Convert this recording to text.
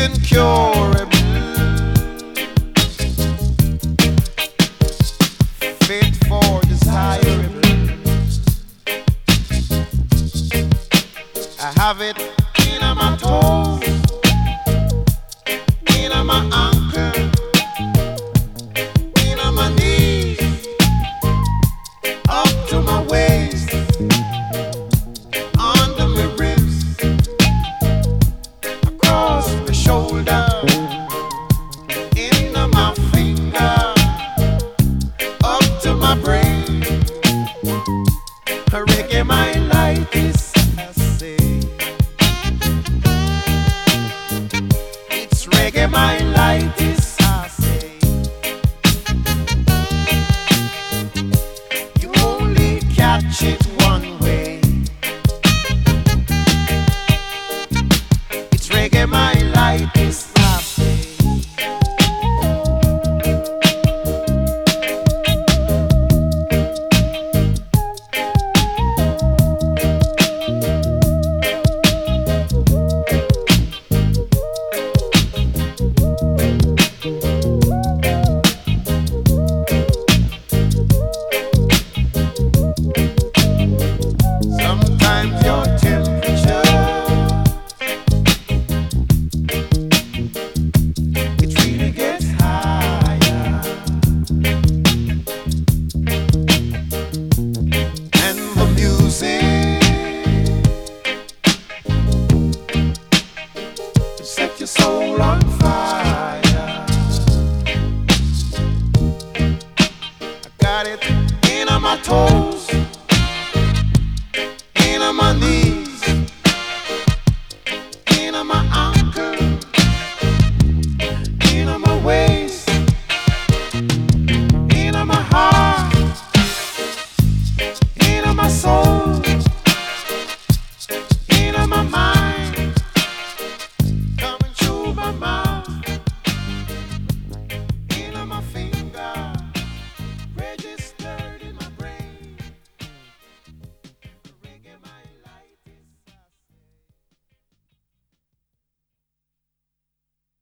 incurable, fit for desirable. I have it in my toes, in my ankle, in my knees, up to my waist, under my ribs, across my shoulder, in my finger, up to my brain. Reggae my life is, I say. It's reggae my life is, I say. You only catch it one way. It's reggae my life is, I say. Sometimes your temperature, it really gets higher, and the music set your soul on fire. I got it in my toes.